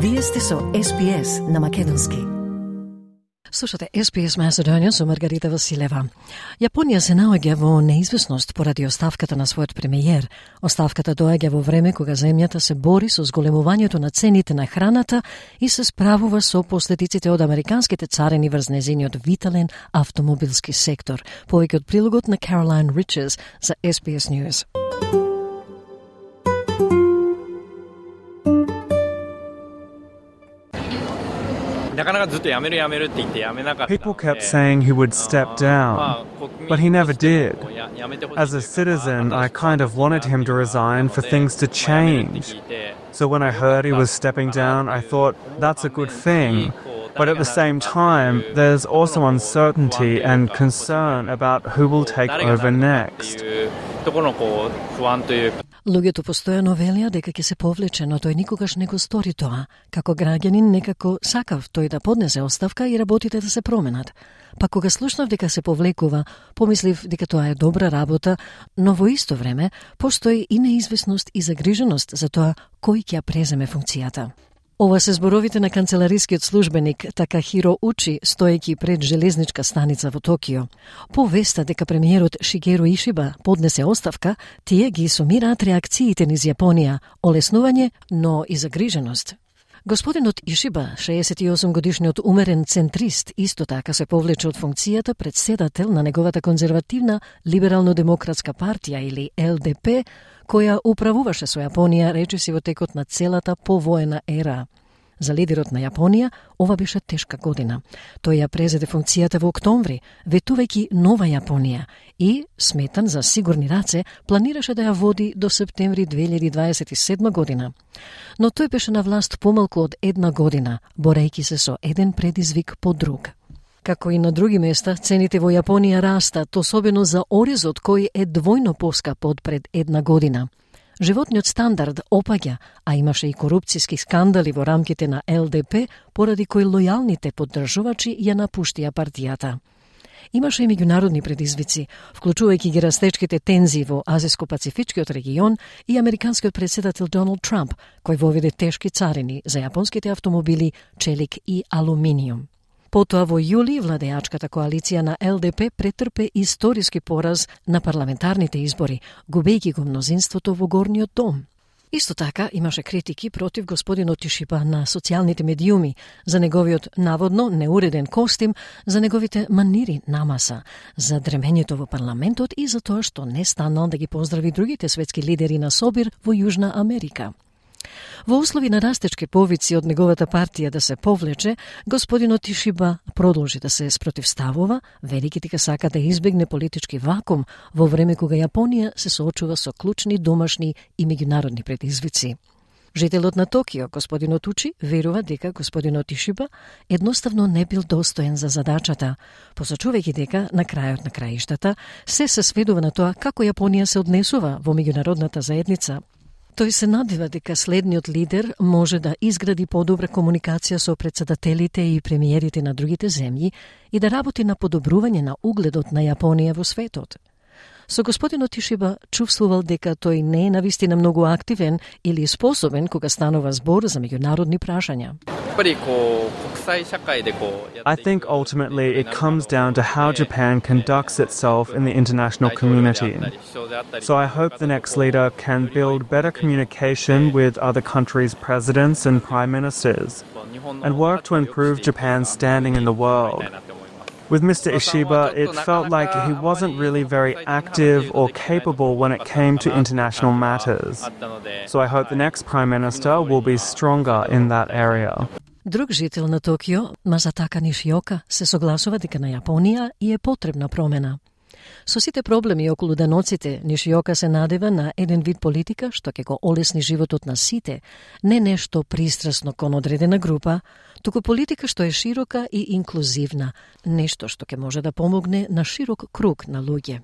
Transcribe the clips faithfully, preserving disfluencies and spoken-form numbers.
Вие сте со Ес Би Ес на Македонски. Слушате Ес Би Ес Macedonian со Маргарита Василева. Јапонија се наоѓа во неизвестност поради оставката на својот премиер. Оставката доаѓа во време кога земјата се бори со зголемувањето на цените на храната и се справува со последиците од американските царини врз нејзиниот витален автомобилски сектор. Повеќе од прилогот на Caroline Riches за Ес Би Ес News. People kept saying he would step down, but he never did. As a citizen, I kind of wanted him to resign for things to change. So when I heard he was stepping down, I thought, that's a good thing. But at the same time, there's also uncertainty and concern about who will take over next. Луѓето постојано велеа дека ќе се повлече, но тој никогаш не го стори тоа. Како граѓанин некако сакав тој да поднесе оставка и работите да се променат. Па кога слушнав дека се повлекува, помислив дека тоа е добра работа, но во исто време постои и неизвестност и загриженост за тоа кој ќе ја преземе функцијата. Ова се зборовите на канцеларискиот службеник Такахиро Учи, стоејќи пред железничка станица во Токио. По веста дека премиерот Шигеро Ишиба поднесе оставка, тие ги сумираат реакциите низ Јапонија, олеснување, но и загриженост. Господинот Ишиба, шеесет и осум годишниот умерен центрист, исто така се повлече од функцијата председател на неговата конзервативна либерално-демократска партија или Ел Де Пе, која управуваше со Јапонија речиси во текот на целата повоена ера. За лидерот на Јапонија ова беше тешка година. Тој ја презеде функцијата во октомври, ветувајќи нова Јапонија и, сметан за сигурни раце, планираше да ја води до септември две илјади дваесет и седма година. Но тој беше на власт помалку од една година, борејќи се со еден предизвик по друг. Како и на други места, цените во Јапонија растат, особено за оризот кој е двојно поскап од пред една година. Животниот стандард опаѓа, а имаше и корупцијски скандали во рамките на Ел Де Пе, поради кои лојалните поддржувачи ја напуштија партијата. Имаше и меѓународни предизвици, вклучувајќи ги растечките тензии во Азиско-Пацифичкиот регион и американскиот председател Доналд Трамп, кој воведе тешки царини за јапонските автомобили, челик и алуминиум. Потоа во јули владеачката коалиција на Ел Де Пе претрпе историски пораз на парламентарните избори, губејќи го мнозинството во горниот дом. Исто така имаше критики против господинот Ишиба на социјалните медиуми за неговиот наводно неуреден костим, за неговите манири намаса, за дремењето во парламентот и за тоа што не станал да ги поздрави другите светски лидери на собир во Јужна Америка. Во услови на растечки повици од неговата партија да се повлече, господинот Ишиба продолжи да се спротивставува, велики дека сака да избегне политички вакуум во време кога Јапонија се соочува со клучни домашни и меѓународни предизвици. Жителот на Токио, господинот Учи, верува дека господинот Ишиба едноставно не бил достоен за задачата, посочувајќи дека на крајот на краиштата се се сведува на тоа како Јапонија се однесува во меѓународната заедница. Тој се надева дека следниот лидер може да изгради подобра комуникација со председателите и премиерите на другите земји и да работи на подобрување на угледот на Јапонија во светот. Со господинот Ишиба чувствувал дека тој не е навистина многу активен или способен кога станува збор за меѓународни прашања. I think ultimately it comes down to how Japan conducts itself in the international community. So I hope the next leader can build better communication with other countries' presidents and prime ministers and work to improve Japan's standing in the world. With Mister Ishiba, it felt like he wasn't really very active or capable when it came to international matters. So I hope the next Prime Minister will be stronger in that area. Друг жител на Токио, Мазатака Нишиока, се согласува дека на Јапонија и е потребна промена. Со сите проблеми околу даноците, Нишиока се надева на еден вид политика што ќе го олесни животот на сите, не нешто пристрасно кон одредена група, туку политика што е широка и инклузивна, нешто што ќе може да помогне на широк круг на луѓе.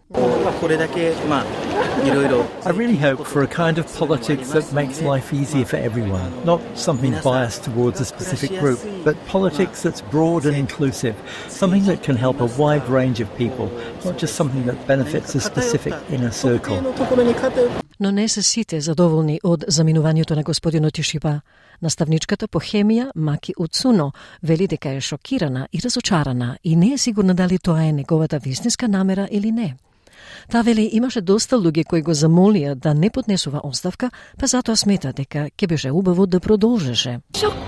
I really hope for a kind of politics that makes life easier for everyone, not something biased towards a specific group, but politics that's broad and inclusive, something that can help a wide range of people, not just something that benefits a specific inner circle. Но не се сите задоволни од заминувањето на господинот Ишиба. Наставничката по хемија Маки Уцуно вели дека е шокирана и разочарана и не е сигурна дали тоа е неговата вистинска намера или не. Та вели имаше доста луѓе кои го замолија да не поднесува оставка, па затоа смета дека ќе беше убаво да продолжеше.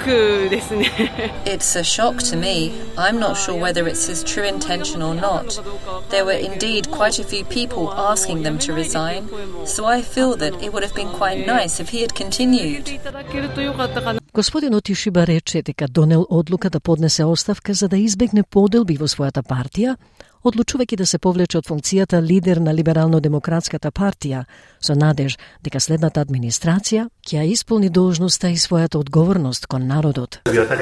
It's a shock to me. I'm not sure whether it's his true intention or not. There were indeed quite a few people asking them to resign, so I feel that it would have been quite nice if he had continued. Господинот Ишиба рече дека донел одлука да поднесе оставка за да избегне поделби во својата партија, одлучувајќи да се повлече од функцијата лидер на Либерално-демократската партија, со надеж дека следната администрација ќе ја исполни должноста и својата одговорност кон народот.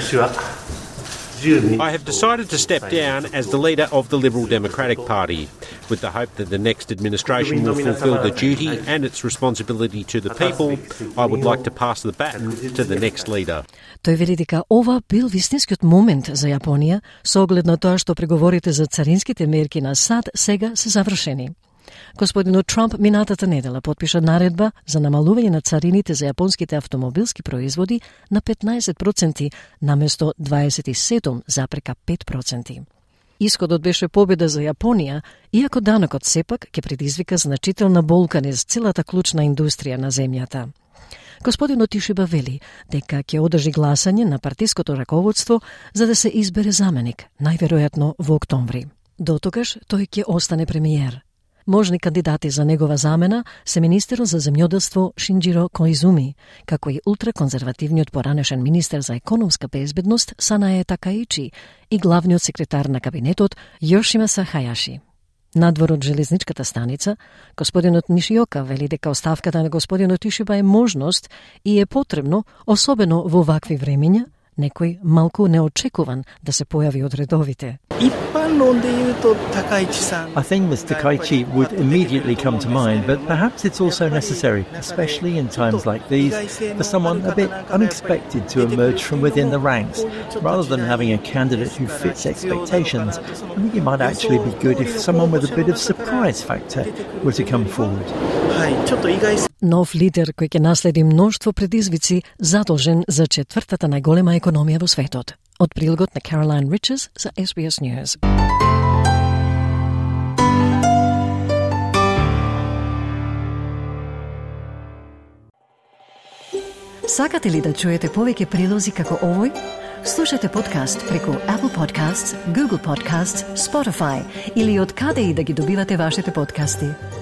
I have decided to step down as the leader of the Liberal Democratic Party, with the hope that the next administration will fulfil the duty and its responsibility to the people. I would like to pass the baton to the next leader. Тој вели дека ова бил вистинскиот момент за Јапонија, со оглед на тоа што преговорите за царинските мерки на САД сега се завршени. Господинот Трамп минатата недела потпиша наредба за намалување на царините за јапонските автомобилски производи на петнаесет проценти наместо дваесет и седум зарез пет проценти. Исходот беше победа за Јапонија, иако данокот сепак ќе предизвика значителна болка низ целата клучна индустрија на земјата. Господинот Ишиба вели дека ќе одржи гласање на партиското раководство за да се избере заменик, најверојатно во октомври. Дотогаш тој ќе остане премиер. Можни кандидати за негова замена се министерот за земјоделство Шинџиро Коизуми, како и ултраконзервативниот поранешен министер за економска безбедност Санае Такаичи и главниот секретар на кабинетот Јошимаса Хајаши. Надвор од железничката станица, господинот Нишиока вели дека оставката на господинот Ишиба е можност и е потребно, особено во вакви времења, некој малку неочекуван да се појави од редовите. I think Mister Takaichi would immediately come to mind, but perhaps it's also necessary, especially in times like these, for someone a bit unexpected to emerge from within the ranks. Rather than having a candidate who fits expectations, I think it might actually be good if someone with a bit of surprise factor were to come forward. Нов лидер кој ќе наследи мноштво предизвици, задолжен за четвртата најголема економија во светот. Од прилогот на Caroline Riches за S B S News. Сакате ли да чуете повеќе прилози како овој? Слушате подкаст преку Apple Podcasts, Google Podcasts, Spotify или од каде и да ги добивате вашите подкасти.